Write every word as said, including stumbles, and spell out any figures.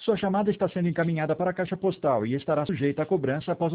Sua chamada está sendo encaminhada para a caixa postal e estará sujeita a cobrança após